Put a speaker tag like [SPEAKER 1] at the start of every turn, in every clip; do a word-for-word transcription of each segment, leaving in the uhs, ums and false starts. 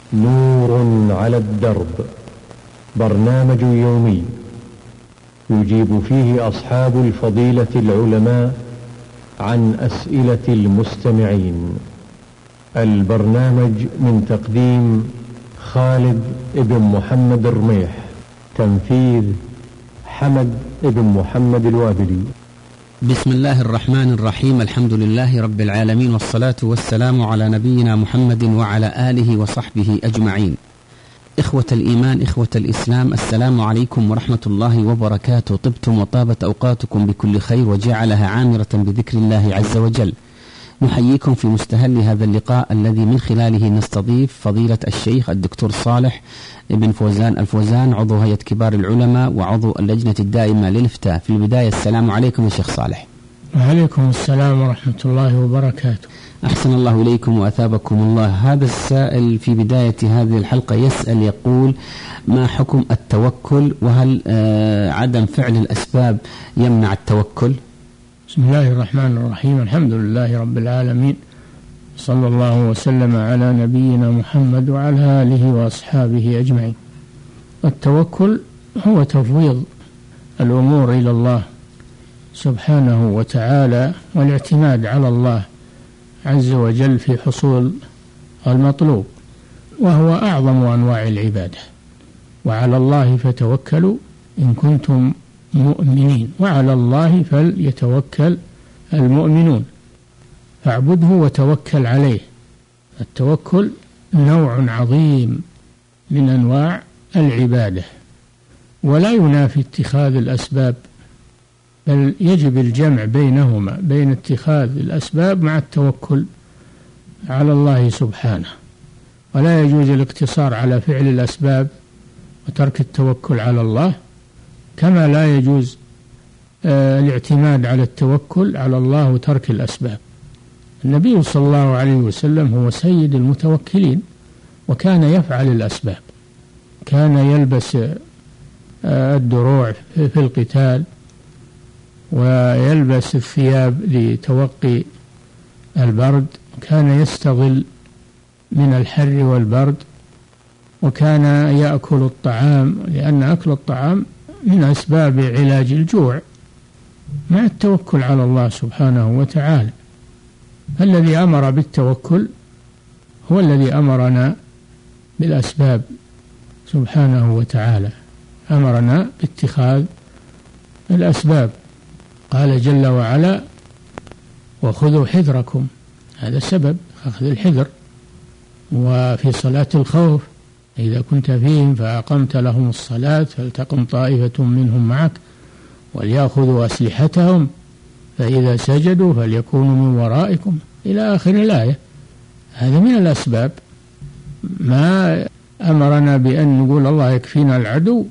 [SPEAKER 1] نور على الدرب، برنامج يومي يجيب فيه أصحاب الفضيلة العلماء عن أسئلة المستمعين. البرنامج من تقديم خالد ابن محمد الرميح، تنفيذ حمد ابن محمد الوابلي.
[SPEAKER 2] بسم الله الرحمن الرحيم. الحمد لله رب العالمين، والصلاة والسلام على نبينا محمد وعلى آله وصحبه أجمعين. إخوة الإيمان، إخوة الإسلام، السلام عليكم ورحمة الله وبركاته. طبتم وطابت أوقاتكم بكل خير وجعلها عامرة بذكر الله عز وجل. نحييكم في مستهل هذا اللقاء الذي من خلاله نستضيف فضيلة الشيخ الدكتور صالح ابن فوزان الفوزان، عضو هيئة كبار العلماء وعضو اللجنة الدائمة للإفتاء. في البداية السلام عليكم يا شيخ صالح.
[SPEAKER 3] وعليكم السلام ورحمة الله وبركاته.
[SPEAKER 2] أحسن الله إليكم وأثابكم الله. هذا السائل في بداية هذه الحلقة يسأل يقول: ما حكم التوكل، وهل آه عدم فعل الأسباب يمنع التوكل؟
[SPEAKER 3] بسم الله الرحمن الرحيم. الحمد لله رب العالمين، صلى الله وسلم على نبينا محمد وعلى آله وأصحابه أجمعين. التوكل هو تفويض الأمور إلى الله سبحانه وتعالى، والاعتماد على الله عز وجل في حصول المطلوب، وهو أعظم أنواع العبادة. وعلى الله فتوكلوا إن كنتم مؤمنين، وعلى الله فليتوكل المؤمنون، فاعبده وتوكل عليه. التوكل نوع عظيم من أنواع العبادة، ولا ينافي اتخاذ الأسباب، بل يجب الجمع بينهما، بين اتخاذ الأسباب مع التوكل على الله سبحانه. ولا يجوز الاقتصار على فعل الأسباب وترك التوكل على الله، كما لا يجوز آه الاعتماد على التوكل على الله وترك الأسباب. النبي صلى الله عليه وسلم هو سيد المتوكلين، وكان يفعل الأسباب، كان يلبس آه الدروع في القتال، ويلبس الثياب لتوقي البرد، كان يستظل من الحر والبرد، وكان يأكل الطعام، لأن أكل الطعام من أسباب علاج الجوع، مع التوكل على الله سبحانه وتعالى. الذي أمر بالتوكل هو الذي أمرنا بالأسباب سبحانه وتعالى، أمرنا باتخاذ الأسباب. قال جل وعلا: وخذوا حذركم، هذا سبب أخذ الحذر. وفي صلاة الخوف: إذا كنت فيهم فأقمت لهم الصلاة فلتقم طائفة منهم معك وليأخذوا أسلحتهم فإذا سجدوا فليكونوا من ورائكم، إلى آخر الآية. هذا من الأسباب. ما أمرنا بأن نقول الله يكفينا العدو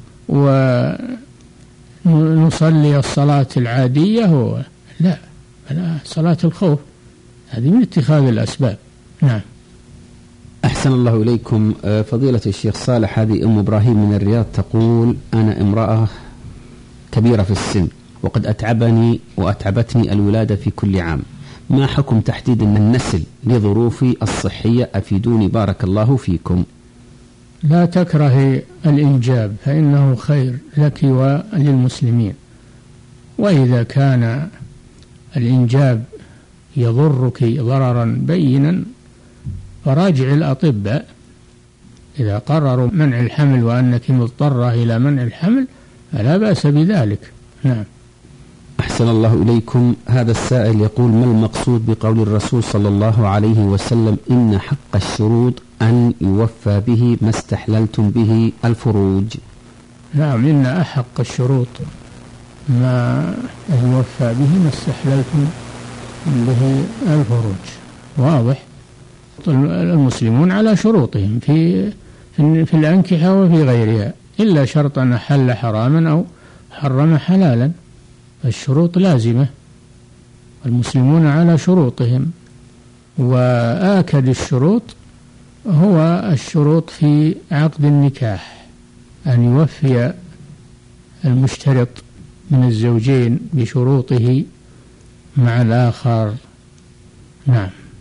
[SPEAKER 3] ونصلي الصلاة العادية، لا، لا، صلاة الخوف هذه من اتخاذ الأسباب. نعم.
[SPEAKER 2] أحسن الله إليكم. فضيلة الشيخ صالح، هذه أم إبراهيم من الرياض تقول: أنا امرأة كبيرة في السن، وقد أتعبني وأتعبتني الولادة في كل عام. ما حكم تحديد النسل لظروفي الصحية؟ أفيدوني بارك الله فيكم.
[SPEAKER 3] لا تكره الإنجاب، فإنه خير لك وللمسلمين. وإذا كان الإنجاب يضرك ضررا بينا فراجع الأطباء، إذا قرروا منع الحمل وأنك مضطرة إلى منع الحمل فلا بأس بذلك. نعم.
[SPEAKER 2] أحسن الله إليكم. هذا السائل يقول: ما المقصود بقول الرسول صلى الله عليه وسلم: إن حق الشروط أن يوفى به ما استحللتم به الفروج؟
[SPEAKER 3] نعم، إن أحق الشروط ما يوفى به ما استحللتم به الفروج. واضح. المسلمون على شروطهم في في, في الأنكحة وفي غيرها، إلا شرطا حل حراما أو حرم حلالا، الشروط لازمة. المسلمون على شروطهم، وآكد الشروط هو الشروط في عقد النكاح، أن يوفي المشترط من الزوجين بشروطه مع الآخر. نعم.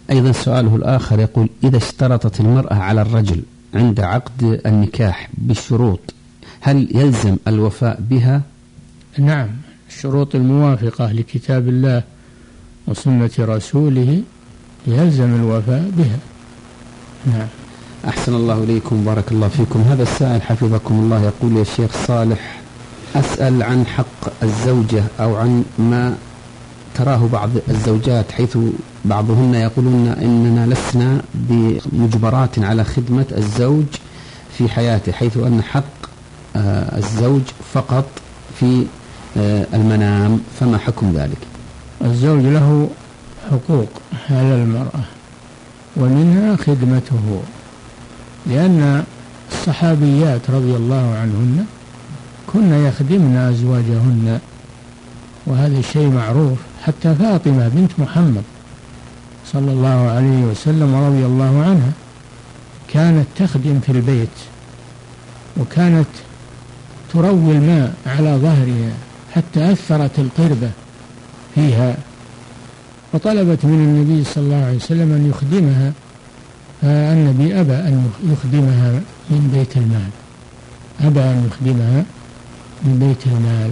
[SPEAKER 2] أيضا سؤاله الآخر يقول: إذا اشترطت المرأة على الرجل عند عقد النكاح بالشروط هل يلزم الوفاء بها؟
[SPEAKER 3] نعم، الشروط الموافقة لكتاب الله وسنة رسوله يلزم الوفاء بها. نعم.
[SPEAKER 2] أحسن الله إليكم، بارك الله فيكم. هذا السائل حفظكم الله يقول: يا شيخ صالح، أسأل عن حق الزوجة أو عن ما تراه بعض الزوجات، حيث بعضهن يقولون إننا لسنا بمجبرات على خدمة الزوج في حياته، حيث أن حق الزوج فقط في المنام، فما حكم ذلك؟
[SPEAKER 3] الزوج له حقوق على المرأة ومنها خدمته، لأن الصحابيات رضي الله عنهن كن يخدمن أزواجهن، وهذا الشيء معروف. حتى فاطمة بنت محمد صلى الله عليه وسلم رضي الله عنها كانت تخدم في البيت، وكانت تروي الماء على ظهرها حتى أثرت القربة فيها، وطلبت من النبي صلى الله عليه وسلم أن يخدمها، فالنبي أبى أن يخدمها من بيت المال، أبى أن يخدمها من بيت المال،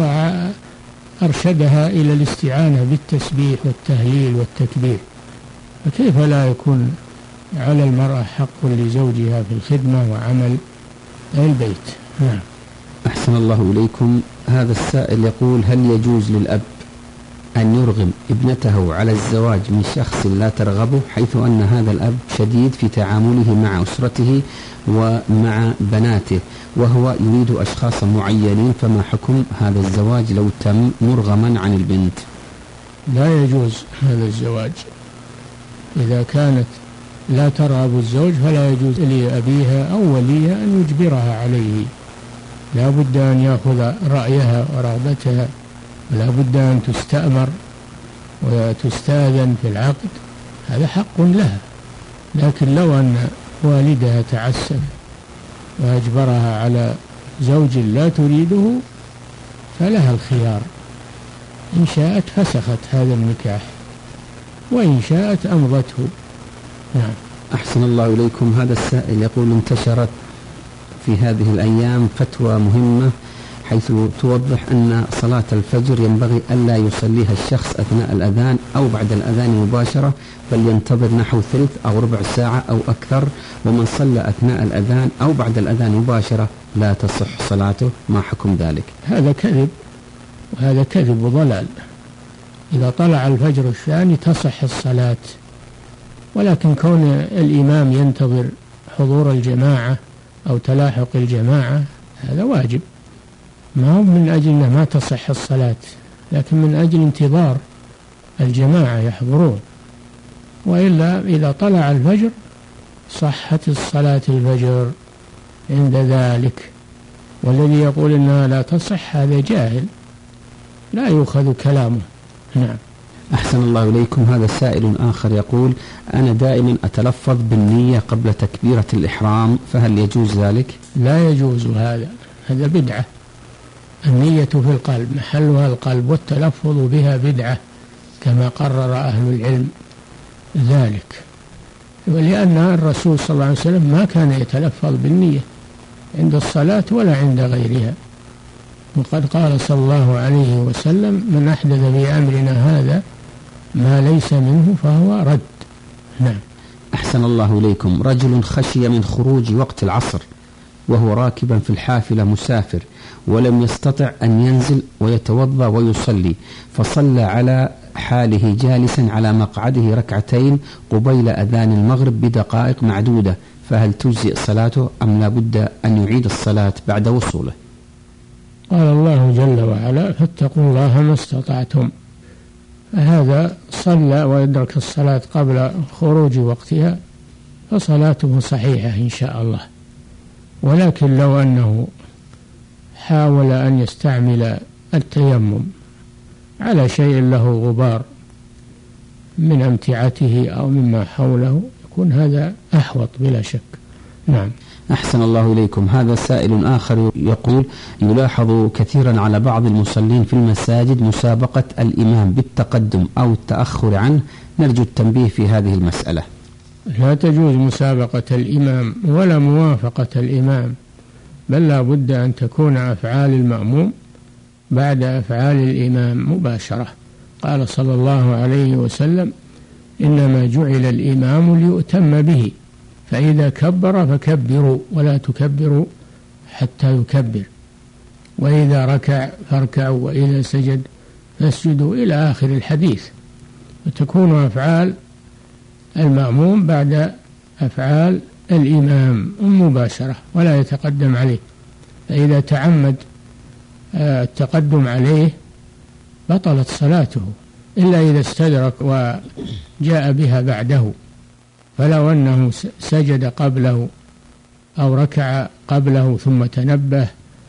[SPEAKER 3] وأرشدها إلى الاستعانة بالتسبيح والتهليل والتكبير. فكيف لا يكون على المرأة حق لزوجها في الخدمة وعمل البيت؟ نعم.
[SPEAKER 2] أحسن الله إليكم. هذا السائل يقول: هل يجوز للأب أن يرغم ابنته على الزواج من شخص لا ترغبه، حيث أن هذا الأب شديد في تعامله مع أسرته ومع بناته، وهو يريد أشخاصا معينين، فما حكم هذا الزواج لو تم مرغما عن البنت؟
[SPEAKER 3] لا يجوز هذا الزواج. إذا كانت لا ترغب الزوج فلا يجوز لأبيها أو وليها أن يجبرها عليه، لا بد أن يأخذ رأيها ورغبتها، ولا بد أن تستأمر وتستأذن في العقد، هذا حق لها. لكن لو أن والدها تعسف وأجبرها على زوج لا تريده فلها الخيار، إن شاءت فسخت هذا النكاح وإن شاءت أمضته. نعم.
[SPEAKER 2] أحسن الله إليكم. هذا السائل يقول: انتشرت في هذه الأيام فتوى مهمة حيث توضح أن صلاة الفجر ينبغي ألا يصليها الشخص أثناء الأذان أو بعد الأذان مباشرة، بل ينتظر نحو ثلث أو ربع ساعة أو أكثر، ومن صلى أثناء الأذان أو بعد الأذان مباشرة لا تصح صلاته، ما حكم ذلك؟
[SPEAKER 3] هذا كذب، وهذا كذب وضلال. إذا طلع الفجر الثاني تصح الصلاة، ولكن كون الإمام ينتظر حضور الجماعة أو تلاحق الجماعة هذا واجب، ما هو من أجل أنه ما تصح الصلاة، لكن من أجل انتظار الجماعة يحضرون. وإلا إذا طلع الفجر صحت الصلاة الفجر عند ذلك. والذي يقول إنها لا تصح هذا جاهل لا يؤخذ كلامه. نعم.
[SPEAKER 2] أحسن الله إليكم. هذا سائل آخر يقول: أنا دائما أتلفظ بالنية قبل تكبيرة الإحرام، فهل يجوز ذلك؟
[SPEAKER 3] لا يجوز هذا، هذا بدعة. النية في القلب محلها القلب، والتلفظ بها بدعة كما قرر أهل العلم ذلك، ولأن الرسول صلى الله عليه وسلم ما كان يتلفظ بالنية عند الصلاة ولا عند غيرها، وقد قال صلى الله عليه وسلم: من أحدث في أمرنا هذا ما ليس منه فهو رد. نعم.
[SPEAKER 2] أحسن الله إليكم. رجل خشي من خروج وقت العصر وهو راكبا في الحافلة مسافر، ولم يستطع أن ينزل ويتوضأ ويصلي، فصلى على حاله جالسا على مقعده ركعتين قبيل أذان المغرب بدقائق معدودة، فهل تجزئ صلاته أم لا بد أن يعيد الصلاة بعد وصوله؟
[SPEAKER 3] قال الله جل وعلا: فاتقوا الله ما استطعتم. فهذا صلى ويدرك الصلاة قبل خروج وقتها فصلاته صحيحة إن شاء الله. ولكن لو أنه حاول أن يستعمل التيمم على شيء له غبار من أمتعته أو مما حوله يكون هذا أحوط بلا شك. نعم.
[SPEAKER 2] أحسن الله إليكم. هذا سائل آخر يقول: يلاحظ كثيرا على بعض المصلين في المساجد مسابقة الإمام بالتقدم أو التأخر عنه، نرجو التنبيه في هذه المسألة.
[SPEAKER 3] لا تجوز مسابقة الإمام ولا موافقة الإمام، بل لا بد أن تكون أفعال المأموم بعد أفعال الإمام مباشرة. قال صلى الله عليه وسلم: إنما جعل الإمام ليؤتم به، فإذا كبر فكبروا ولا تكبروا حتى يكبر، وإذا ركع فاركعوا، وإذا سجد فاسجدوا، إلى آخر الحديث. وتكون أفعال المأموم بعد أفعال الإمام مباشرة ولا يتقدم عليه، فإذا تعمد التقدم عليه بطلت صلاته، إلا إذا استدرك وجاء بها بعده. فلو أنه سجد قبله أو ركع قبله ثم تنبه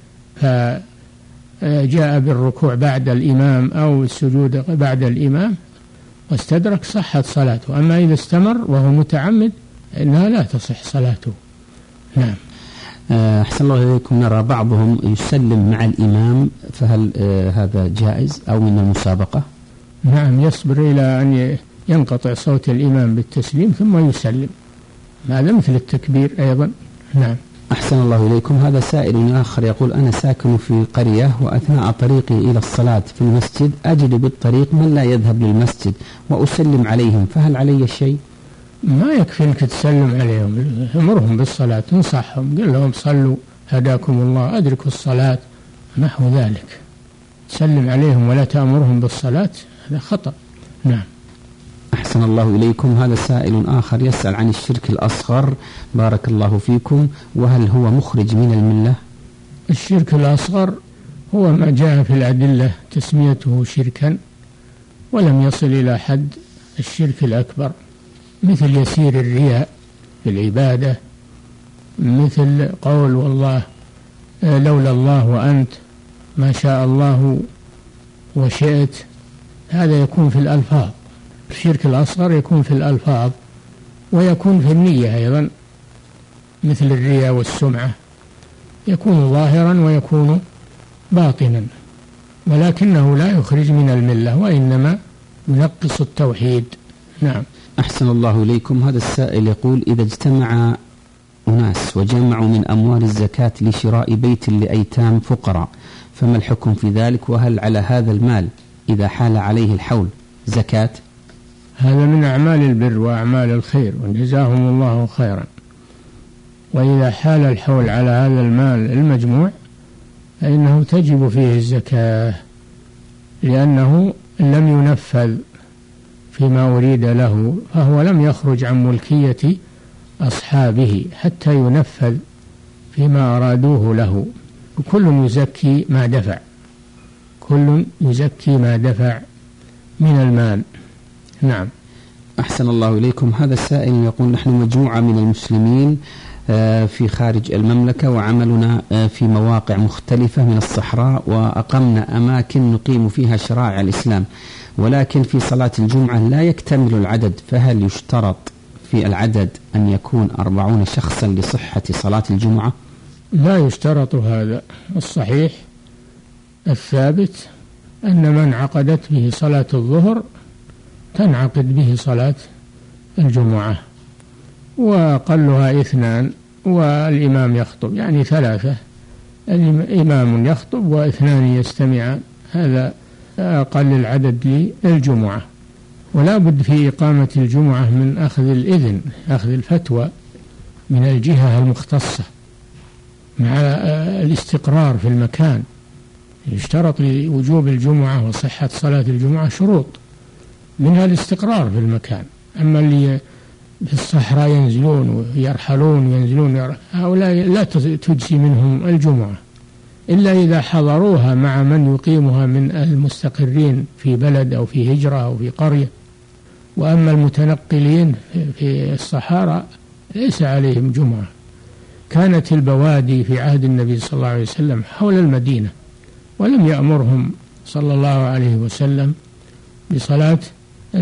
[SPEAKER 3] فجاء بالركوع بعد الإمام أو السجود بعد الإمام واستدرك صحت صلاته. أما إذا استمر وهو متعمد إنها لا تصح صلاته. نعم.
[SPEAKER 2] أحسن الله إليكم. نرى بعضهم يسلم مع الإمام، فهل هذا جائز أو من المسابقة؟
[SPEAKER 3] نعم، يصبر إلى أن ينقطع صوت الإمام بالتسليم ثم يسلم، هذا مثل التكبير أيضا. نعم.
[SPEAKER 2] أحسن الله إليكم. هذا سائل آخر يقول: أنا ساكن في قرية، وأثناء طريقي إلى الصلاة في المسجد أجد بالطريق من لا يذهب للمسجد وأسلم عليهم، فهل علي شيء؟
[SPEAKER 3] ما يكفي أنك تسلم عليهم، امرهم بالصلاة، انصحهم، قل لهم صلوا هداكم الله، أدركوا الصلاة، نحو ذلك. تسلم عليهم ولا تأمرهم بالصلاة، هذا خطأ. نعم.
[SPEAKER 2] أحسن الله إليكم. هذا سائل آخر يسأل عن الشرك الأصغر، بارك الله فيكم، وهل هو مخرج من الملة؟
[SPEAKER 3] الشرك الأصغر هو ما جاء في الأدلة تسميته شركا ولم يصل إلى حد الشرك الأكبر، مثل يسير الرياء في العبادة، مثل قول والله لولا الله وأنت ما شاء الله وشئت، هذا يكون في الألفاظ. الشرك الأصغر يكون في الألفاظ ويكون في النية أيضا، مثل الرياء والسمعة، يكون ظاهرا ويكون باطنا، ولكنه لا يخرج من الملة، وإنما ينقص التوحيد. نعم.
[SPEAKER 2] أحسن الله إليكم. هذا السائل يقول: إذا اجتمع أناس وجمعوا من أموال الزكاة لشراء بيت لأيتام فقراء، فما الحكم في ذلك؟ وهل على هذا المال إذا حال عليه الحول زكاة؟
[SPEAKER 3] هذا من أعمال البر وأعمال الخير، وجزاهم الله خيرا. وإذا حال الحول على هذا المال المجموع فإنه تجب فيه الزكاة، لأنه لم ينفذ فيما أريد له، فهو لم يخرج عن ملكية أصحابه حتى ينفذ فيما أرادوه له. وكل يزكي ما دفع، كل يزكي ما دفع من المال. نعم.
[SPEAKER 2] أحسن الله إليكم. هذا السائل يقول: نحن مجموعة من المسلمين في خارج المملكة، وعملنا في مواقع مختلفة من الصحراء، وأقمنا أماكن نقيم فيها شرائع الإسلام، ولكن في صلاة الجمعة لا يكتمل العدد، فهل يشترط في العدد أن يكون أربعون شخصا لصحة صلاة الجمعة؟
[SPEAKER 3] لا يشترط هذا. الصحيح الثابت أن من عقدت به صلاة الظهر تنعقد به صلاة الجمعة، وأقلها اثنان والإمام يخطب، يعني ثلاثة، الإمام يخطب واثنان يستمعان، هذا أقل العدد للجمعة. ولا بد في إقامة الجمعة من أخذ الإذن، أخذ الفتوى من الجهة المختصة، مع الاستقرار في المكان. يشترط لوجوب الجمعة وصحة صلاة الجمعة شروط، منها الاستقرار في المكان. أما اللي في الصحراء ينزلون ويرحلون ينزلون، هؤلاء لا تجزي منهم الجمعة إلا إذا حضروها مع من يقيمها من المستقرين في بلد أو في هجرة أو في قرية. وأما المتنقلين في الصحراء ليس عليهم جمعة. كانت البوادي في عهد النبي صلى الله عليه وسلم حول المدينة، ولم يأمرهم صلى الله عليه وسلم بصلاة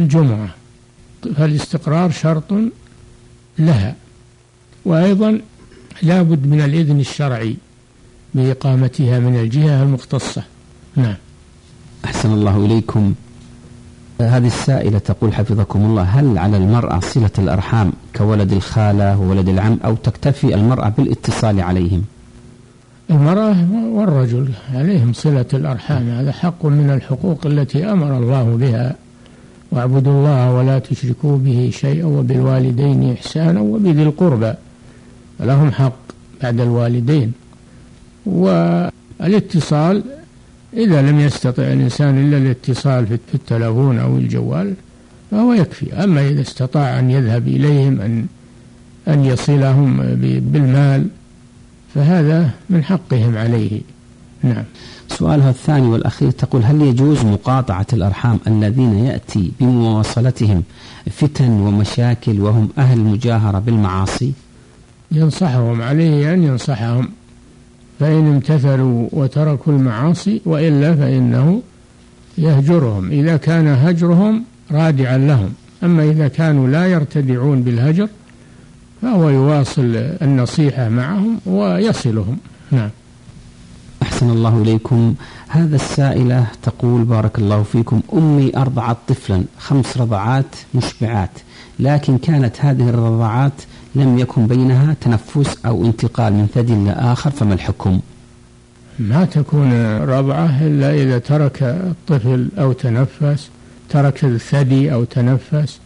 [SPEAKER 3] الجمعة، فالاستقرار شرط لها. وأيضا لا بد من الإذن الشرعي بإقامتها من الجهة المختصة. نعم.
[SPEAKER 2] أحسن الله إليكم. هذه السائلة تقول حفظكم الله: هل على المرأة صلة الأرحام كولد الخالة وولد العم، أو تكتفي المرأة بالاتصال عليهم؟
[SPEAKER 3] المرأة والرجل عليهم صلة الأرحام، هذا حق من الحقوق التي أمر الله بها: واعبدوا الله ولا تشركوا به شيئا وبالوالدين إحسانا وبذي القربى، لهم حق بعد الوالدين. والاتصال إذا لم يستطع الإنسان إلا الاتصال في التلفون أو الجوال فهو يكفي. أما إذا استطاع أن يذهب إليهم، أن أن يصلهم بالمال، فهذا من حقهم عليه. نعم.
[SPEAKER 2] سؤالها الثاني والأخير تقول: هل يجوز مقاطعة الأرحام الذين يأتي بمواصلتهم فتن ومشاكل وهم أهل مجاهرة بالمعاصي؟
[SPEAKER 3] ينصحهم، عليه أن ينصحهم، فإن امتثلوا وتركوا المعاصي، وإلا فإنه يهجرهم إذا كان هجرهم رادعا لهم. أما إذا كانوا لا يرتدعون بالهجر فهو يواصل النصيحة معهم ويصلهم. نعم.
[SPEAKER 2] أحسن الله إليكم. هذا السائلة تقول: بارك الله فيكم، أمي أرضعت طفلا خمس رضعات مشبعات، لكن كانت هذه الرضعات لم يكن بينها تنفس أو انتقال من ثدي لآخر، فما الحكم؟
[SPEAKER 3] ما تكون رضعة إلا إذا ترك الطفل أو تنفس، ترك الثدي أو تنفس.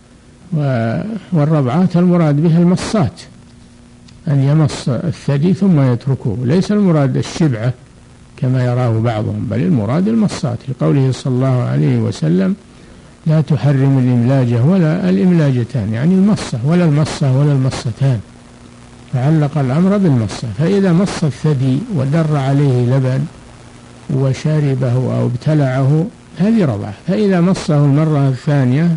[SPEAKER 3] والرضعات المراد بها المصات، أن يمص الثدي ثم يتركه، ليس المراد الشبعة كما يراه بعضهم، بل المراد المصات، لقوله صلى الله عليه وسلم: لا تحرم الإملاجة ولا الإملاجتان، يعني المصة ولا المصة ولا المصتان، فعلق الأمر بالمصة. فإذا مص الثدي ودر عليه لبن وشربه أو ابتلعه هذه رضعة. فإذا مصه المرة الثانية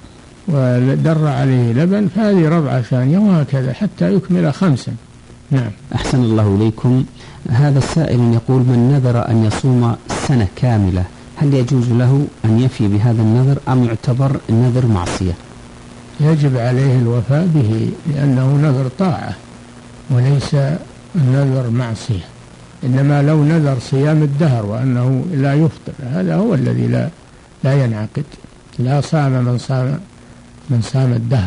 [SPEAKER 3] ودر عليه لبن فهذه رضعة ثانية، وهكذا حتى يكمل خمسا. نعم.
[SPEAKER 2] أحسن الله إليكم. هذا السائل يقول: من نذر أن يصوم سنة كاملة هل يجوز له أن يفي بهذا النذر أم يعتبر النذر معصية؟
[SPEAKER 3] يجب عليه الوفاء به، لأنه نذر طاعة وليس النذر معصية. إنما لو نذر صيام الدهر وأنه لا يفطر، هذا هو الذي لا لا ينعقد. لا صام من صام من صام الدهر.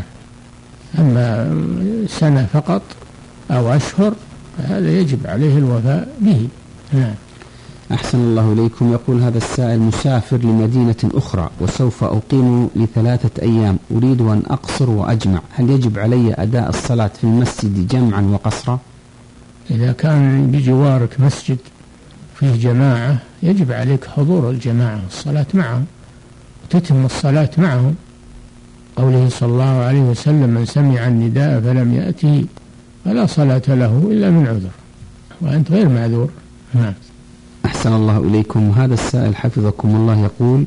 [SPEAKER 3] أما سنة فقط أو أشهر هذا يجب عليه الوفاء به. نعم.
[SPEAKER 2] أحسن الله إليكم. يقول هذا السائل: مسافر لمدينة أخرى وسوف أقيم لثلاثة أيام، أريد أن أقصر وأجمع، هل يجب علي أداء الصلاة في المسجد جمعا وقصرا؟
[SPEAKER 3] إذا كان بجوارك مسجد فيه جماعة يجب عليك حضور الجماعة والصلاة معهم، تتم الصلاة معهم. قوله صلى الله عليه وسلم: من سمع النداء فلم يأته فلا صلاة له إلا من عذر، وأنت غير معذور. نعم.
[SPEAKER 2] أحسن الله إليكم. هذا السائل حفظكم الله يقول: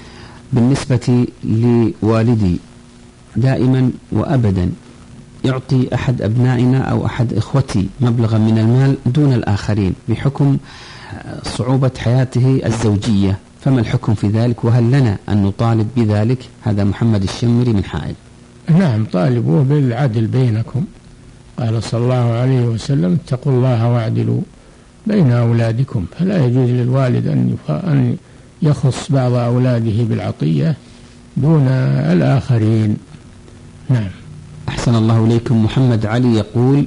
[SPEAKER 2] بالنسبة لوالدي دائما وأبدا يعطي أحد أبنائنا أو أحد إخوتي مبلغا من المال دون الآخرين بحكم صعوبة حياته الزوجية، فما الحكم في ذلك، وهل لنا أن نطالب بذلك؟ هذا محمد الشمري من حائل.
[SPEAKER 3] نعم، طالبوه بالعدل بينكم. قال صلى الله عليه وسلم: اتقوا الله واعدلوا بين أولادكم. فلا يجوز للوالد أن يخص بعض أولاده بالعطية دون الآخرين. نعم.
[SPEAKER 2] أحسن الله إليكم. محمد علي يقول: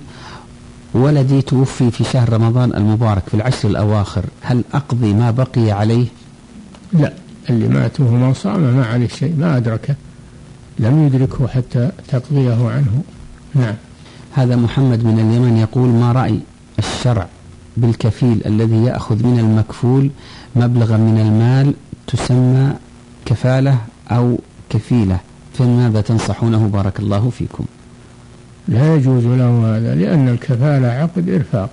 [SPEAKER 2] ولدي توفي في شهر رمضان المبارك في العشر الأواخر، هل أقضي ما بقي عليه؟
[SPEAKER 3] لا، اللي مات وهو صام ما عليه شيء، ما أدركه، لم يدركه حتى تقضيه عنه. نعم.
[SPEAKER 2] هذا محمد من اليمن يقول: ما رأي الشرع بالكفيل الذي يأخذ من المكفول مبلغا من المال تسمى كفالة أو كفيلة، فماذا تنصحونه بارك الله فيكم؟
[SPEAKER 3] لا يجوز له هذا، لأن الكفالة عقد إرفاق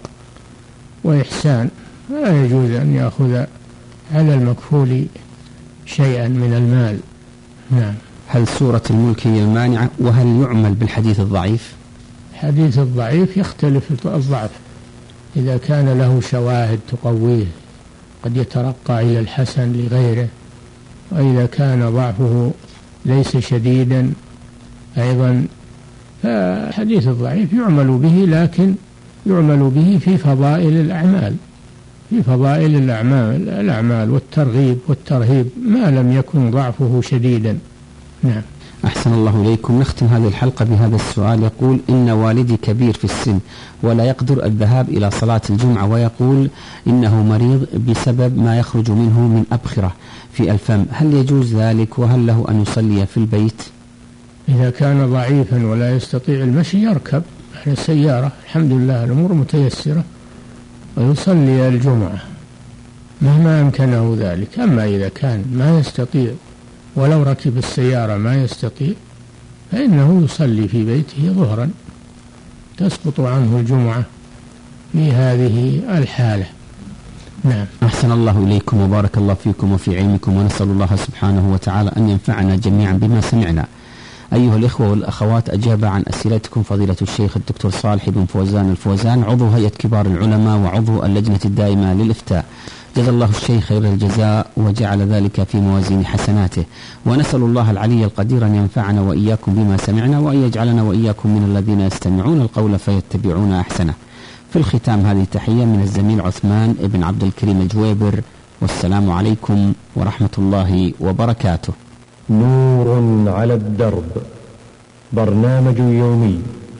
[SPEAKER 3] وإحسان، فلا يجوز أن يأخذ على المكفول شيئا من المال. نعم.
[SPEAKER 2] هل سورة الملك هي المانعة؟ وهل يعمل بالحديث الضعيف؟
[SPEAKER 3] الحديث الضعيف يختلف الضعف، إذا كان له شواهد تقويه قد يترقى إلى الحسن لغيره، وإذا كان ضعفه ليس شديدا أيضا فحديث الضعيف يعمل به، لكن يعمل به في فضائل الأعمال في فضائل الأعمال الأعمال والترغيب والترهيب ما لم يكن ضعفه شديدا. نعم.
[SPEAKER 2] أحسن الله إليكم. نختم هذه الحلقة بهذا السؤال. يقول: إن والدي كبير في السن ولا يقدر الذهاب إلى صلاة الجمعة، ويقول إنه مريض بسبب ما يخرج منه من أبخرة في الفم، هل يجوز ذلك؟ وهل له أن يصلي في البيت؟
[SPEAKER 3] إذا كان ضعيفا ولا يستطيع المشي يركب على السيارة، الحمد لله الأمور متيسرة، ويصلي الجمعة مهما أمكنه ذلك. أما إذا كان ما يستطيع ولو ركب السيارة ما يستطيع فإنه يصلي في بيته ظهرا، تسقط عنه الجمعة في هذه الحالة. نعم.
[SPEAKER 2] أحسن الله إليكم وبارك الله فيكم وفي علمكم، ونسأل الله سبحانه وتعالى أن ينفعنا جميعا بما سمعنا. أيها الإخوة والأخوات، أجاب عن أسئلتكم فضيلة الشيخ الدكتور صالح بن فوزان الفوزان، عضو هيئة كبار العلماء وعضو اللجنة الدائمة للإفتاء. جزا الله الشيخ خير الجزاء وجعل ذلك في موازين حسناته، ونسأل الله العلي القدير أن ينفعنا وإياكم بما سمعنا، وأن يجعلنا وإياكم من الذين يستمعون القول فيتبعون أحسنه. في الختام هذه تحية من الزميل عثمان بن عبد الكريم الجويبر، والسلام عليكم ورحمة الله وبركاته.
[SPEAKER 1] نور على الدرب، برنامج يومي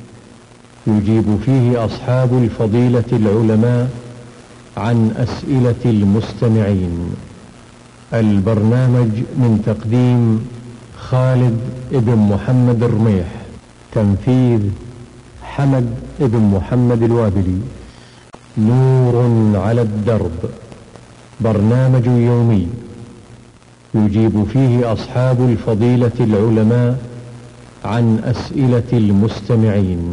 [SPEAKER 1] يجيب فيه أصحاب الفضيلة العلماء عن أسئلة المستمعين. البرنامج من تقديم خالد بن محمد الرميح، تنفيذ حمد بن محمد الوابلي. نور على الدرب، برنامج يومي يجيب فيه أصحاب الفضيلة العلماء عن أسئلة المستمعين.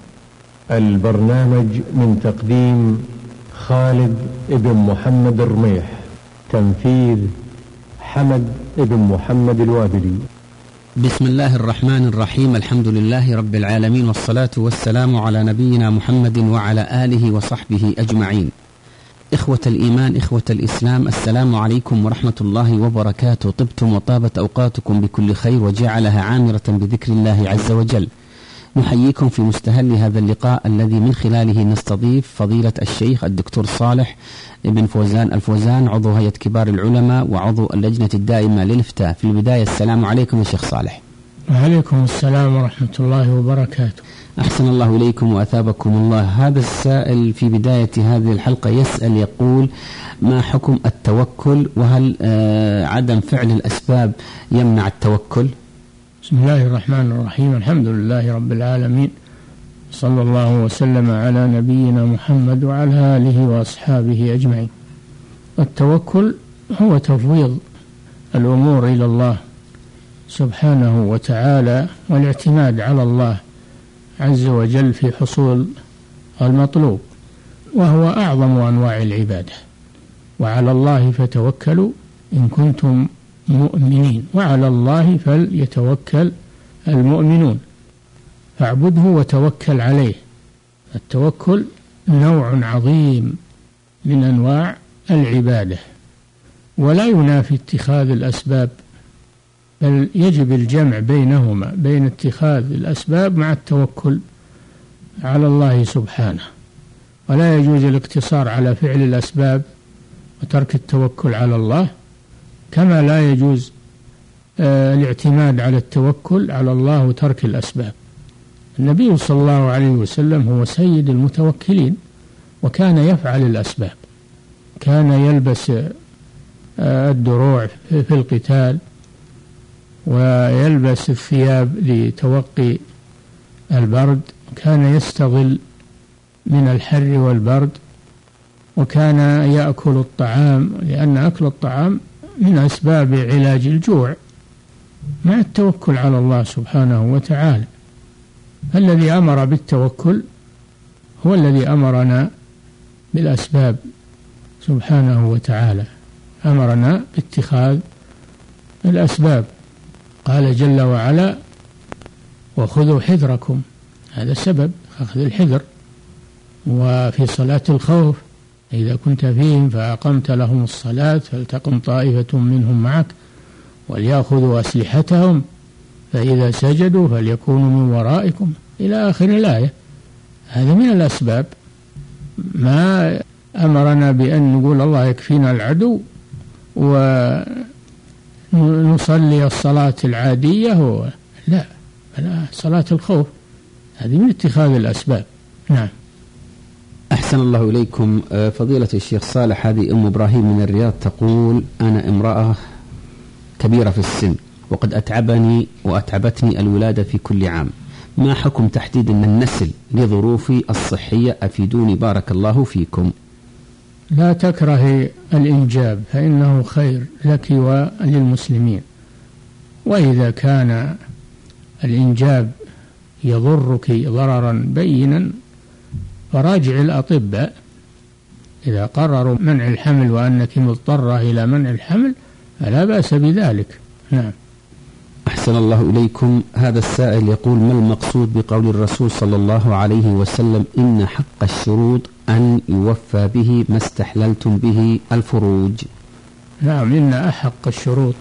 [SPEAKER 1] البرنامج من تقديم خالد بن محمد الرميح، تنفيذ حمد بن محمد الوابلي.
[SPEAKER 2] بسم الله الرحمن الرحيم. الحمد لله رب العالمين، والصلاة والسلام على نبينا محمد وعلى آله وصحبه أجمعين. إخوة الإيمان، إخوة الإسلام، السلام عليكم ورحمة الله وبركاته. طبتم وطابت أوقاتكم بكل خير وجعلها عامرة بذكر الله عز وجل. نحييكم في مستهل هذا اللقاء الذي من خلاله نستضيف فضيلة الشيخ الدكتور صالح بن فوزان الفوزان، عضو هيئة كبار العلماء وعضو اللجنة الدائمة للإفتاء. في البداية السلام عليكم يا شيخ صالح.
[SPEAKER 3] وعليكم السلام ورحمة الله وبركاته.
[SPEAKER 2] أحسن الله إليكم وأثابكم الله. هذا السائل في بداية هذه الحلقة يسأل يقول: ما حكم التوكل؟ وهل آه عدم فعل الأسباب يمنع التوكل؟
[SPEAKER 3] بسم الله الرحمن الرحيم. الحمد لله رب العالمين، صلى الله وسلم على نبينا محمد وعلى آله وأصحابه أجمعين. التوكل هو تفويض الأمور إلى الله سبحانه وتعالى، والاعتماد على الله عز وجل في حصول المطلوب، وهو أعظم أنواع العبادة. وعلى الله فتوكلوا إن كنتم مؤمنين، وعلى الله فليتوكل المؤمنون، فاعبده وتوكل عليه. التوكل نوع عظيم من أنواع العبادة، ولا ينافي اتخاذ الأسباب، بل يجب الجمع بينهما، بين اتخاذ الأسباب مع التوكل على الله سبحانه. ولا يجوز الاقتصار على فعل الأسباب وترك التوكل على الله، كما لا يجوز آه الاعتماد على التوكل على الله وترك الأسباب. النبي صلى الله عليه وسلم هو سيد المتوكلين، وكان يفعل الأسباب، كان يلبس آه الدروع في القتال، ويلبس الثياب لتوقي البرد، كان يستظل من الحر والبرد، وكان يأكل الطعام، لأن أكل الطعام من أسباب علاج الجوع، مع التوكل على الله سبحانه وتعالى. الذي أمر بالتوكل هو الذي أمرنا بالأسباب سبحانه وتعالى، أمرنا باتخاذ الأسباب. قال جل وعلا: وخذوا حذركم، هذا سبب أخذ الحذر. وفي صلاة الخوف: إذا كنت فيهم فأقمت لهم الصلاة فلتقم طائفة منهم معك وليأخذوا أسلحتهم فإذا سجدوا فليكونوا من ورائكم، إلى آخر الآية. هذا من الأسباب ما أمرنا بأن نقول الله يكفينا العدو ونصلي الصلاة العادية هو لا، لا، صلاة الخوف هذه من اتخاذ الأسباب. نعم.
[SPEAKER 2] أحسن الله إليكم فضيلة الشيخ صالح. هذه أم إبراهيم من الرياض تقول: أنا امرأة كبيرة في السن وقد أتعبني وأتعبتني الولادة في كل عام، ما حكم تحديد النسل لظروفي الصحية؟ أفيدوني بارك الله فيكم.
[SPEAKER 3] لا تكره الإنجاب فإنه خير لك وللمسلمين، وإذا كان الإنجاب يضرك ضررا بينا فراجع الأطباء، إذا قرروا منع الحمل وأنك مضطرة إلى منع الحمل فلا بأس بذلك. نعم.
[SPEAKER 2] أحسن الله إليكم. هذا السائل يقول: ما المقصود بقول الرسول صلى الله عليه وسلم إن حق الشروط أن يوفى به ما استحللتم به الفروج؟
[SPEAKER 3] نعم، إن أحق الشروط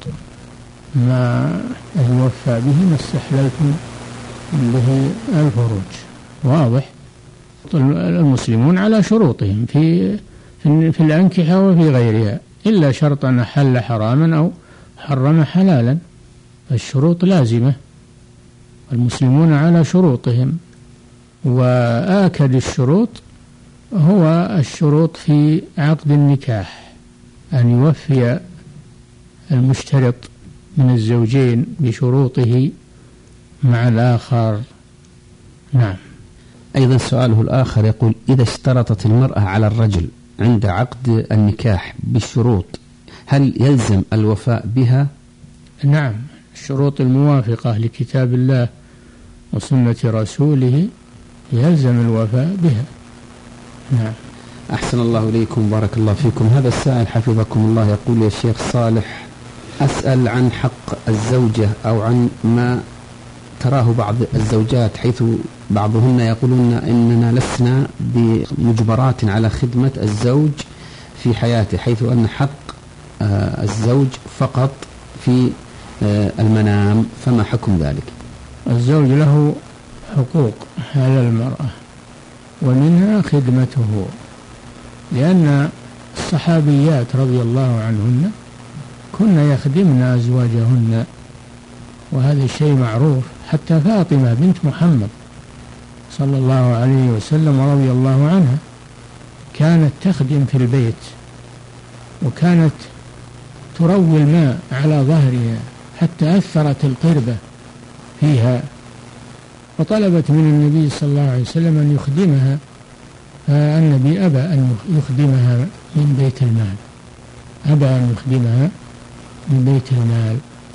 [SPEAKER 3] ما يوفى به ما استحللتم به الفروج. واضح. المسلمون على شروطهم في في الأنكحة وفي غيرها، إلا شرطا حل حراما أو حرم حلالا، الشروط لازمة، المسلمون على شروطهم. وآكد الشروط هو الشروط في عقد النكاح، أن يوفي المشترط من الزوجين بشروطه مع الآخر. نعم.
[SPEAKER 2] أيضا سؤاله الآخر يقول: إذا اشترطت المرأة على الرجل عند عقد النكاح بالشروط هل يلزم الوفاء بها؟
[SPEAKER 3] نعم، الشروط الموافقة لكتاب الله وسنة رسوله يلزم الوفاء بها. نعم.
[SPEAKER 2] أحسن الله إليكم بارك الله فيكم. هذا السائل حفظكم الله يقول: يا شيخ صالح، أسأل عن حق الزوجة أو عن ما تراه بعض الزوجات، حيث بعضهن يقولون إننا لسنا بمجبرات على خدمة الزوج في حياته، حيث أن حق الزوج فقط في المنام، فما حكم ذلك؟
[SPEAKER 3] الزوج له حقوق على المرأة ومنها خدمته، لأن الصحابيات رضي الله عنهن كن يخدمن أزواجهن، وهذا الشيء معروف. حتى فاطمة بنت محمد صلى الله عليه وسلم رضي الله عنها كانت تخدم في البيت، وكانت تروي الماء على ظهرها حتى أثرت القربة فيها، وطلبت من النبي صلى الله عليه وسلم أن يخدمها، فالنبي أبى أن يخدمها من بيت المال، أبى أن يخدمها من بيت المال،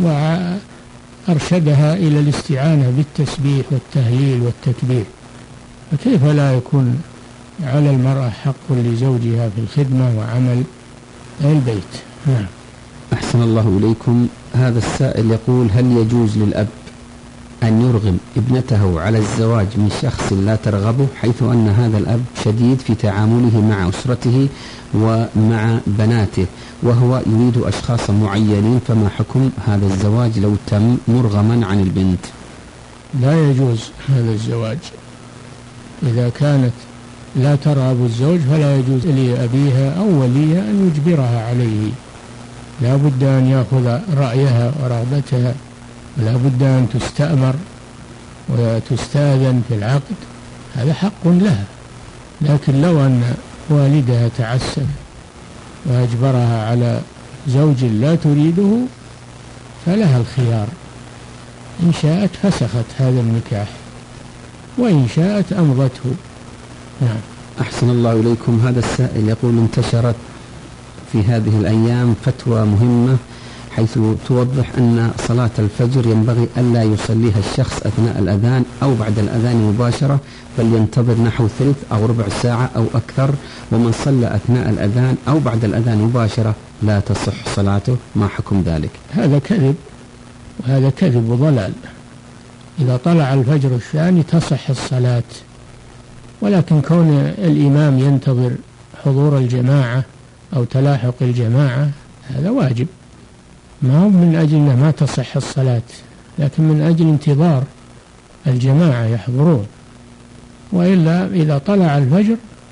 [SPEAKER 3] وأرشدها إلى الاستعانة بالتسبيح والتهليل والتكبير. فكيف لا يكون على المرأة حق لزوجها في الخدمة وعمل البيت؟ نعم.
[SPEAKER 2] أحسن الله إليكم. هذا السائل يقول: هل يجوز للأب أن يرغم ابنته على الزواج من شخص لا ترغبه، حيث أن هذا الأب شديد في تعامله مع أسرته ومع بناته وهو يريد أشخاص معينين، فما حكم هذا الزواج لو تم مرغما عن البنت؟
[SPEAKER 3] لا يجوز هذا الزواج. إذا كانت لا ترغب الزوج فلا يجوز لأبيها أو وليها أن يجبرها عليه، لا بد أن يأخذ رأيها ورغبتها، ولا بد أن تستأمر وتستأذن في العقد، هذا حق لها. لكن لو أن والدها تعسف وأجبرها على زوج لا تريده فلها الخيار، إن شاءت فسخت هذا النكاح وإن شاءت أمضته. نعم.
[SPEAKER 2] أحسن الله إليكم. هذا السائل يقول: انتشرت في هذه الأيام فتوى مهمة حيث توضح أن صلاة الفجر ينبغي ألا يصليها الشخص أثناء الأذان أو بعد الأذان مباشرة، بل ينتظر نحو ثلث أو ربع ساعة أو أكثر، ومن صلى أثناء الأذان أو بعد الأذان مباشرة لا تصح صلاته، ما حكم ذلك؟
[SPEAKER 3] هذا كذب، وهذا كذب وضلال. إذا طلع الفجر الثاني تصح الصلاة، ولكن كون الإمام ينتظر حضور الجماعة أو تلاحق الجماعة هذا واجب، ما هو من أجل ما تصح الصلاة، لكن من أجل انتظار الجماعة يحضرون. وإلا إذا طلع الفجر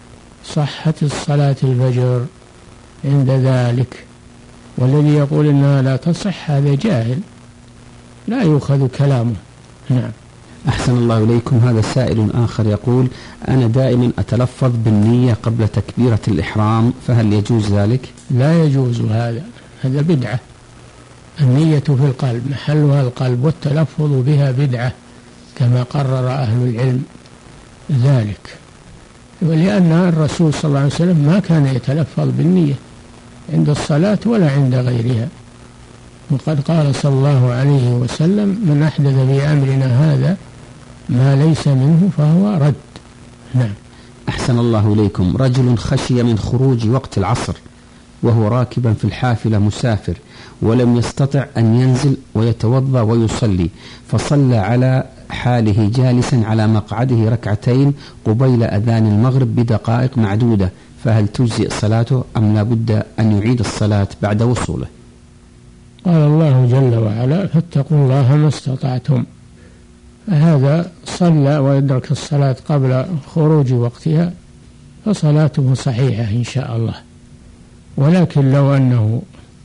[SPEAKER 3] صحت الصلاة الفجر عند ذلك. والذي يقول إنها لا تصح هذا جاهل لا يؤخذ كلامه. نعم.
[SPEAKER 2] أحسن الله إليكم. هذا سائل آخر يقول: أنا دائما أتلفظ بالنية قبل تكبيرة الإحرام، فهل يجوز ذلك؟
[SPEAKER 3] لا يجوز هذا، هذا بدعة. النية في القلب، محلها القلب، والتلفظ بها بدعة كما قرر أهل العلم ذلك. ولأن الرسول صلى الله عليه وسلم ما كان يتلفظ بالنية عند الصلاة ولا عند غيرها، وقد قال صلى الله عليه وسلم: من أحدث في أمرنا هذا ما ليس منه فهو رد. نعم.
[SPEAKER 2] أحسن الله إليكم. رجل خشي من خروج وقت العصر وهو راكبا في الحافلة مسافر، ولم يستطع أن ينزل ويتوضأ ويصلي، فصلى على حاله جالسا على مقعده ركعتين قبيل أذان المغرب بدقائق معدودة، فهل تجزئ صلاته أم لا بد أن يعيد الصلاة بعد وصوله؟
[SPEAKER 3] قال الله جل وعلا: فاتقوا الله ما استطعتم. فهذا صلى ويدرك الصلاة قبل خروج وقتها فصلاته صحيحة إن شاء الله. ولكن لو أنه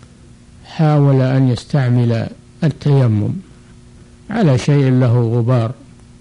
[SPEAKER 3] حاول أن يستعمل التيمم على شيء له غبار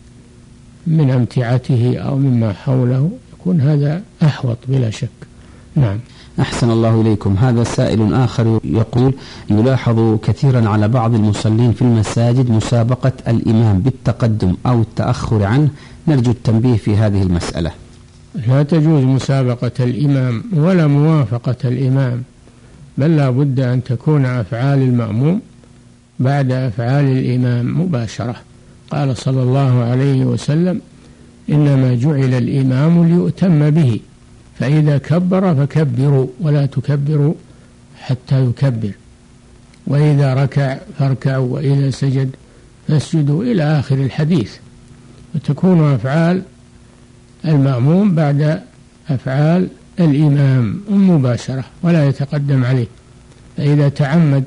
[SPEAKER 3] من أمتعته أو مما حوله يكون هذا أحوط بلا شك. نعم.
[SPEAKER 2] أحسن الله إليكم. هذا سائل آخر يقول: يلاحظ كثيرا على بعض المصلين في المساجد مسابقة الإمام بالتقدم أو التأخر عنه، نرجو التنبيه في هذه المسألة.
[SPEAKER 3] لا تجوز مسابقة الإمام ولا موافقة الإمام، بل لا بد أن تكون أفعال المأموم بعد أفعال الإمام مباشرة. قال صلى الله عليه وسلم: إنما جعل الإمام ليؤتم به، فإذا كبر فكبروا ولا تكبروا حتى يكبر، وإذا ركع فاركعوا، وإذا سجد فاسجدوا، إلى آخر الحديث. وتكون أفعال المأموم بعد أفعال الإمام مباشرة ولا يتقدم عليه، فإذا تعمد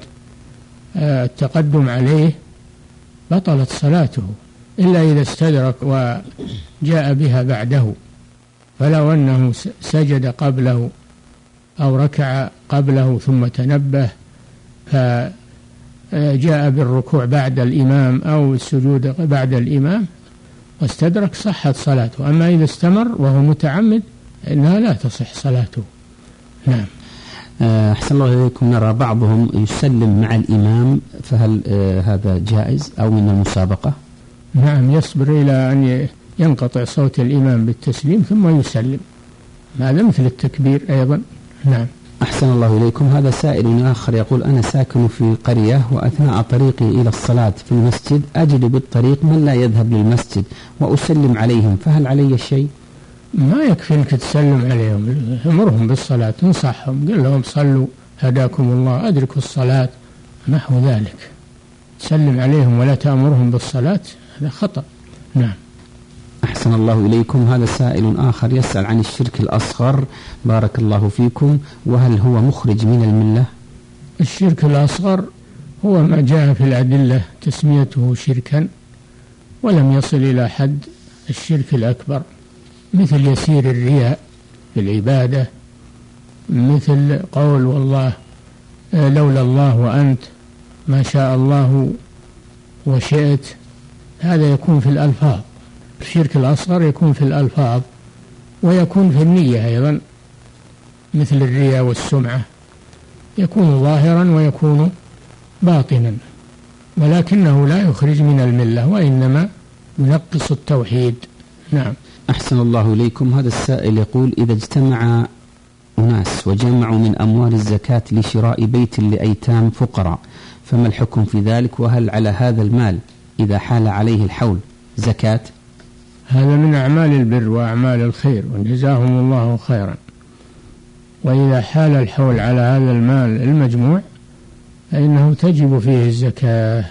[SPEAKER 3] التقدم عليه بطلت صلاته إلا إذا استدرك وجاء بها بعده. فلو أنه سجد قبله أو ركع قبله ثم تنبه فجاء بالركوع بعد الإمام أو السجود بعد الإمام واستدرك صحت صلاته. أما إذا استمر وهو متعمد إنها لا تصح صلاته. نعم.
[SPEAKER 2] أحسن الله إليكم. نرى بعضهم يسلم مع الإمام، فهل هذا جائز أو من المسابقة؟
[SPEAKER 3] نعم، يصبر إلى أن ينقطع صوت الإمام بالتسليم ثم يسلم، هذا مثل التكبير أيضا. نعم.
[SPEAKER 2] أحسن الله إليكم. هذا سائل آخر يقول: أنا ساكن في قرية، وأثناء طريقي إلى الصلاة في المسجد أجد بالطريق من لا يذهب للمسجد وأسلم عليهم، فهل علي شيء؟
[SPEAKER 3] ما يكفي أنك تسلم عليهم، امرهم بالصلاة، انصحهم، قل لهم صلوا هداكم الله، أدركوا الصلاة، نحو ذلك. تسلم عليهم ولا تأمرهم بالصلاة هذا خطأ. نعم.
[SPEAKER 2] أحسن الله إليكم. هذا سائل آخر يسأل عن الشرك الأصغر، بارك الله فيكم، وهل هو مخرج من الملة؟
[SPEAKER 3] الشرك الأصغر هو ما جاء في الأدلة تسميته شركا ولم يصل إلى حد الشرك الأكبر، مثل يسير الرياء في العبادة، مثل قول والله لولا الله وأنت ما شاء الله وشئت، هذا يكون في الألفاظ. الشرك الأصغر يكون في الألفاظ ويكون في النية أيضا، مثل الرياء والسمعة، يكون ظاهرا ويكون باطنا، ولكنه لا يخرج من الملة وإنما ينقص التوحيد. نعم.
[SPEAKER 2] أحسن الله إليكم. هذا السائل يقول: إذا اجتمع أناس وجمعوا من أموال الزكاة لشراء بيت لأيتام فقراء، فما الحكم في ذلك؟ وهل على هذا المال إذا حال عليه الحول زكاة؟
[SPEAKER 3] هذا من أعمال البر وأعمال الخير، وجزاهم الله خيرا. وإذا حال الحول على هذا المال المجموع فإنه تجب فيه الزكاة،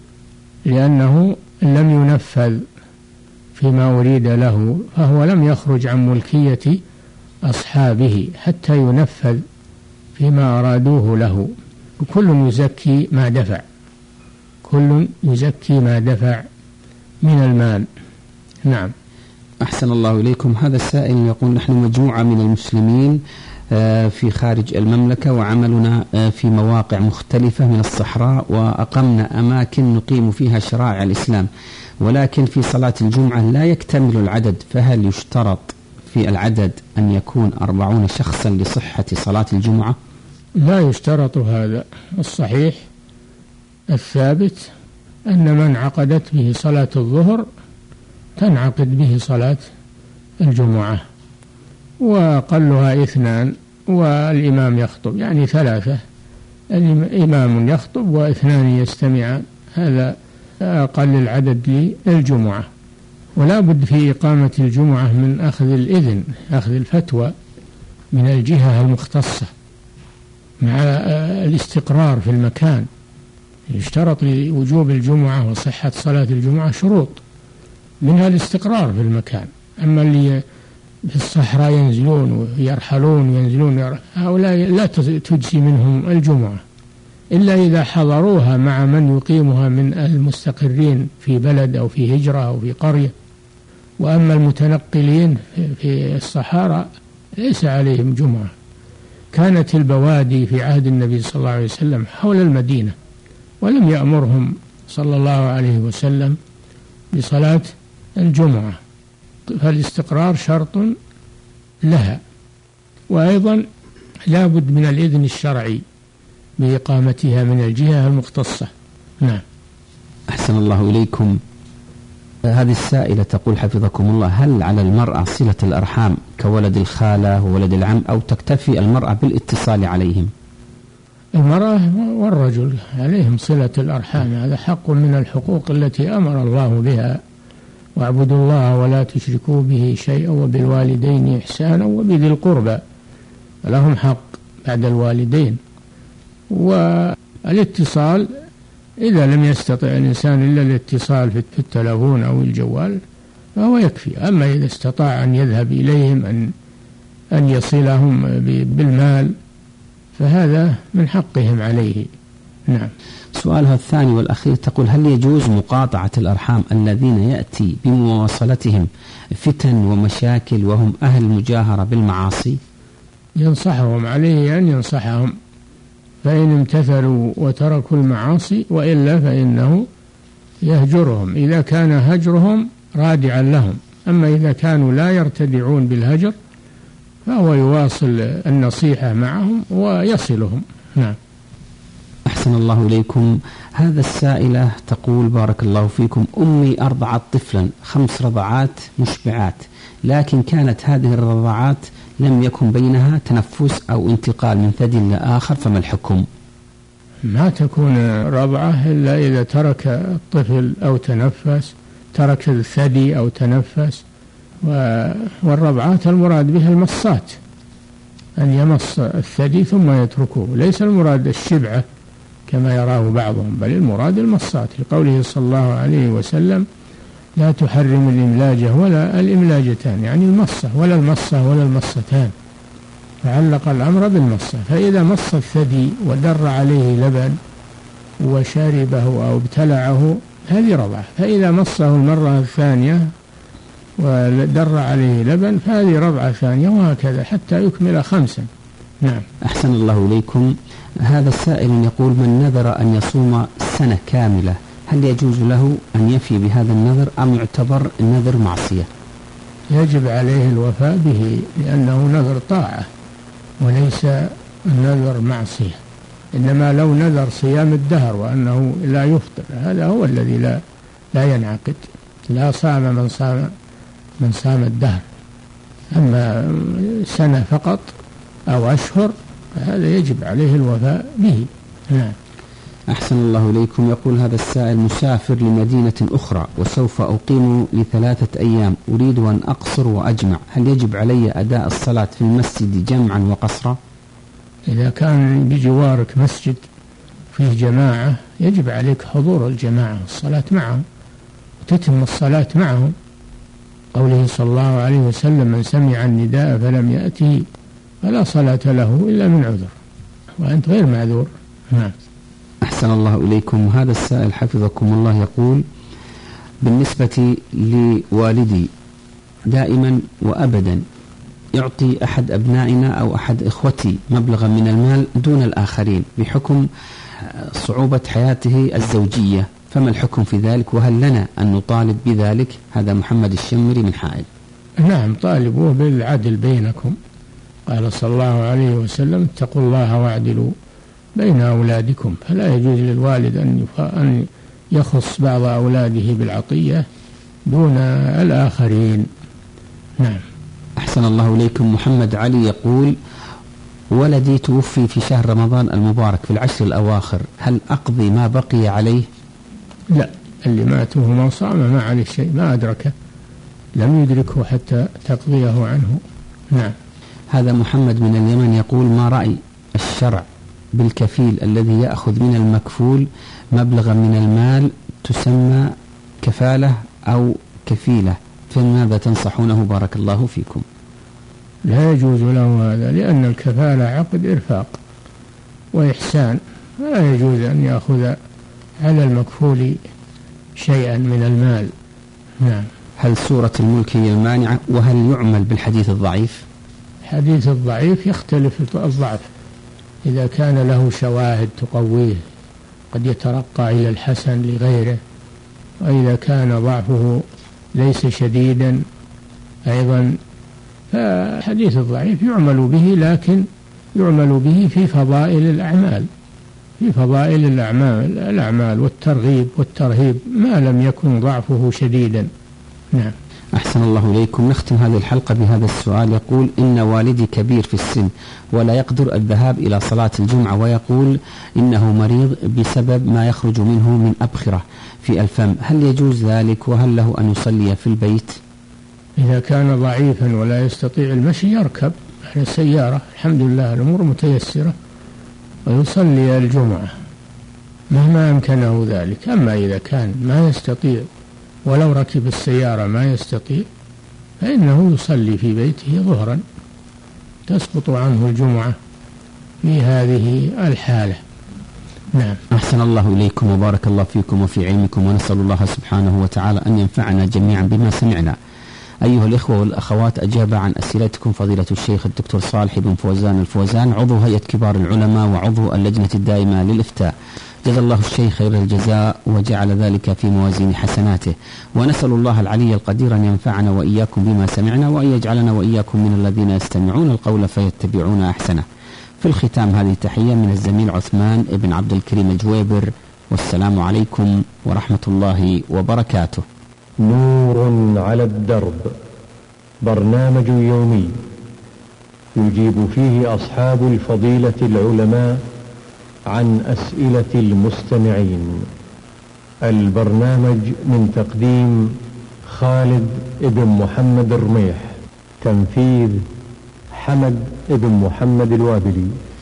[SPEAKER 3] لأنه لم ينفذ فيما أريد له، فهو لم يخرج عن ملكية أصحابه حتى ينفذ فيما أرادوه له. وكل يزكي ما دفع، كل يزكي ما دفع من المال. نعم.
[SPEAKER 2] أحسن الله إليكم. هذا السائل يقول: نحن مجموعة من المسلمين في خارج المملكة، وعملنا في مواقع مختلفة من الصحراء، وأقمنا أماكن نقيم فيها شرائع الإسلام، ولكن في صلاة الجمعة لا يكتمل العدد، فهل يشترط في العدد أن يكون أربعون شخصا لصحة صلاة الجمعة؟
[SPEAKER 3] لا يشترط هذا. الصحيح الثابت أن من عقدت به صلاة الظهر تنعقد به صلاة الجمعة، وأقلها اثنان والإمام يخطب، يعني ثلاثة، الإمام يخطب واثنان يستمعان، هذا أقل العدد للجمعة. ولا بد في إقامة الجمعة من أخذ الإذن، أخذ الفتوى من الجهة المختصة، مع الاستقرار في المكان. يشترط لوجوب الجمعة وصحة صلاة الجمعة شروط، منها الاستقرار في المكان. أما اللي في الصحراء ينزلون ويرحلون ينزلون، هؤلاء لا تجزي منهم الجمعة إلا إذا حضروها مع من يقيمها من المستقرين في بلد أو في هجرة أو في قرية. وأما المتنقلين في الصحراء ليس عليهم جمعة. كانت البوادي في عهد النبي صلى الله عليه وسلم حول المدينة، ولم يأمرهم صلى الله عليه وسلم بصلاة الجمعة، فالاستقرار شرط لها. وأيضا لا بد من الإذن الشرعي بإقامتها من الجهة المختصة. نعم.
[SPEAKER 2] أحسن الله إليكم. هذه السائلة تقول حفظكم الله: هل على المرأة صلة الأرحام كولد الخالة وولد العم، أو تكتفي المرأة بالاتصال عليهم؟
[SPEAKER 3] المرأة والرجل عليهم صلة الأرحام، هذا حق من الحقوق التي أمر الله بها: واعبدوا الله ولا تشركوا به شيئا وبالوالدين إحسانا وبذي القربى، لهم حق بعد الوالدين. والاتصال إذا لم يستطع الإنسان إلا الاتصال في التلفون أو الجوال فهو يكفي. أما إذا استطاع أن يذهب إليهم، أن أن يصلهم بالمال، فهذا من حقهم عليه. نعم.
[SPEAKER 2] سؤالها الثاني والأخير تقول: هل يجوز مقاطعة الأرحام الذين يأتي بمواصلتهم فتن ومشاكل وهم أهل مجاهرة بالمعاصي؟
[SPEAKER 3] ينصحهم، عليه أن ينصحهم، فإن امتثلوا وتركوا المعاصي، وإلا فإنه يهجرهم إذا كان هجرهم رادعا لهم. أما إذا كانوا لا يرتدعون بالهجر فهو يواصل النصيحة معهم ويصلهم. نعم.
[SPEAKER 2] أحسن الله إليكم. هذا السائلة تقول: بارك الله فيكم، أمي أرضعت طفلا خمس رضعات مشبعات، لكن كانت هذه الرضعات لم يكن بينها تنفس أو انتقال من ثدي لآخر، فما الحكم؟
[SPEAKER 3] ما تكون رضعة إلا إذا ترك الطفل أو تنفس، ترك الثدي أو تنفس. والرضعات المراد بها المصات، أن يمص الثدي ثم يتركه، ليس المراد الشبعة كما يراه بعضهم، بل المراد المصات، لقوله صلى الله عليه وسلم: لا تحرم الإملاجة ولا الإملاجتان، يعني المصة ولا المصة ولا المصتان، فعلق الأمر بالمصة. فإذا مص الثدي ودر عليه لبن وشربه أو ابتلعه هذه رضعة. فإذا مصه المرة الثانية ودر عليه لبن فهذه رضعة ثانية، وهكذا حتى يكمل خمسا. نعم.
[SPEAKER 2] أحسن الله إليكم. هذا السائل يقول: من نذر أن يصوم سنة كاملة هل يجوز له أن يفي بهذا النذر أم يعتبر النذر معصية؟
[SPEAKER 3] يجب عليه الوفاء به، لأنه نذر طاعة وليس النذر معصية. إنما لو نذر صيام الدهر وأنه لا يفطر، هذا هو الذي لا لا ينعقد. لا صام من صام من صام الدهر. أما سنة فقط أو أشهر هذا يجب عليه الوفاء به. نعم.
[SPEAKER 2] أحسن الله إليكم. يقول هذا السائل: مسافر لمدينة أخرى وسوف أقيم لثلاثة أيام، أريد أن أقصر وأجمع، هل يجب علي أداء الصلاة في المسجد جمعا وقصرا؟
[SPEAKER 3] إذا كان بجوارك مسجد فيه جماعة يجب عليك حضور الجماعة والصلاة معهم وتتم الصلاة معهم. قوله صلى الله عليه وسلم: من سمع النداء فلم يأته فلا صلاة له إلا من عذر، وأنت غير معذور. نعم.
[SPEAKER 2] أحسن الله إليكم. هذا السائل حفظكم الله يقول: بالنسبة لوالدي دائما وأبدا يعطي أحد أبنائنا أو أحد إخوتي مبلغا من المال دون الآخرين بحكم صعوبة حياته الزوجية، فما الحكم في ذلك؟ وهل لنا أن نطالب بذلك؟ هذا محمد الشمري من حائل.
[SPEAKER 3] نعم، طالبوه بالعدل بينكم. قال صلى الله عليه وسلم: اتقوا الله واعدلوا بين أولادكم. فلا يجوز للوالد أن يخص بعض أولاده بالعطية دون الآخرين. نعم.
[SPEAKER 2] أحسن الله إليكم. محمد علي يقول: ولدي توفي في شهر رمضان المبارك في العشر الأواخر، هل أقضي ما بقي عليه؟
[SPEAKER 3] لا، اللي مات وهو ما صام ما عليه شيء، ما أدركه، لم يدركه حتى تقضيه عنه. نعم.
[SPEAKER 2] هذا محمد من اليمن يقول: ما رأي الشرع بالكفيل الذي يأخذ من المكفول مبلغا من المال تسمى كفالة أو كفيلة، فماذا تنصحونه بارك الله فيكم؟
[SPEAKER 3] لا يجوز له هذا، لأن الكفالة عقد إرفاق وإحسان، لا يجوز أن يأخذ على المكفول شيئا من المال. نعم.
[SPEAKER 2] هل سورة الملك هي المانعة؟ وهل يعمل بالحديث الضعيف؟
[SPEAKER 3] الحديث الضعيف يختلف الضعف، إذا كان له شواهد تقويه قد يترقى إلى الحسن لغيره، وإذا كان ضعفه ليس شديدا أيضا فالحديث الضعيف يعمل به، لكن يعمل به في فضائل الأعمال، في فضائل الأعمال الأعمال والترغيب والترهيب ما لم يكن ضعفه شديدا. نعم.
[SPEAKER 2] أحسن الله إليكم. نختم هذه الحلقة بهذا السؤال. يقول: إن والدي كبير في السن ولا يقدر الذهاب إلى صلاة الجمعة، ويقول إنه مريض بسبب ما يخرج منه من أبخرة في الفم، هل يجوز ذلك؟ وهل له أن يصلي في البيت؟
[SPEAKER 3] إذا كان ضعيفا ولا يستطيع المشي يركب على السيارة، الحمد لله الأمور متيسرة، ويصلي الجمعة مهما أمكنه ذلك. أما إذا كان ما يستطيع ولو ركب السيارة ما يستطيع فإنه يصلي في بيته ظهرا، تسقط عنه الجمعة في هذه الحالة. نعم.
[SPEAKER 2] أحسن الله إليكم وبارك الله فيكم وفي علمكم، ونسأل الله سبحانه وتعالى أن ينفعنا جميعا بما سمعنا. أيها الإخوة والأخوات، أجاب عن أسئلتكم فضيلة الشيخ الدكتور صالح بن فوزان الفوزان، عضو هيئة كبار العلماء وعضو اللجنة الدائمة للإفتاء، جزا الله الشيخ خير الجزاء وجعل ذلك في موازين حسناته، ونسأل الله العلي القدير أن ينفعنا وإياكم بما سمعنا، وأن يجعلنا وإياكم من الذين يستمعون القول فيتبعون أحسنه. في الختام هذه تحية من الزميل عثمان بن عبد الكريم الجويبر، والسلام عليكم ورحمة الله وبركاته.
[SPEAKER 1] نور على الدرب، برنامج يومي يجيب فيه أصحاب الفضيلة العلماء عن أسئلة المستمعين. البرنامج من تقديم خالد بن محمد الرميح، تنفيذ حمد بن محمد الوابلي.